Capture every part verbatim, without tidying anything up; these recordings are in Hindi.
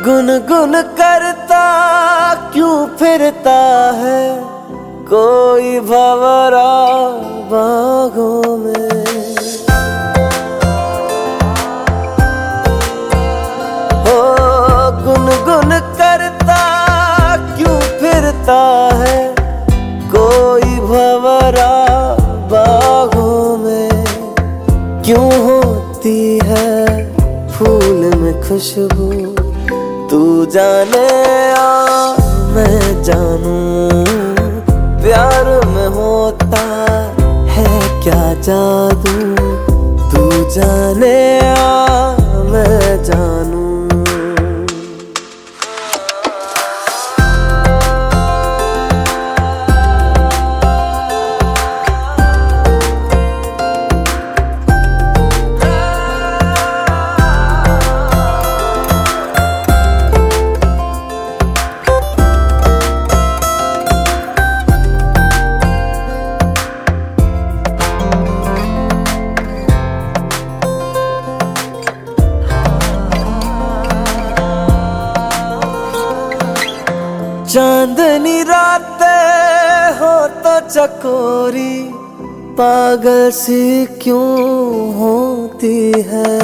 गुनगुन करता क्यों फिरता है कोई भंवरा बागों में। हो गुनगुन करता क्यों फिरता है कोई भंवरा बागों में। क्यों होती है फूल में खुशबू तू जाने आ मैं जानूं। प्यार में होता है क्या जादू तू जाने आ मैं जानूं। चांदनी रातें हो तो चकोरी पागल सी क्यों होती है।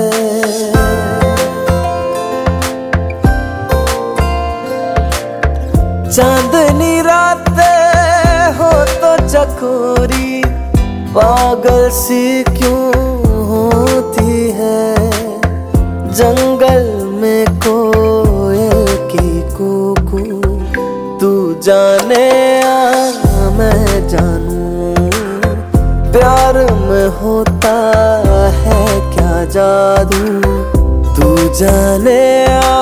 चांदनी रातें हो तो चकोरी पागल सी क्यों होती है। जंगल में कोयल की कूकू तू जाने आ मैं जानूं। प्यार में होता है क्या जादू तू जाने आ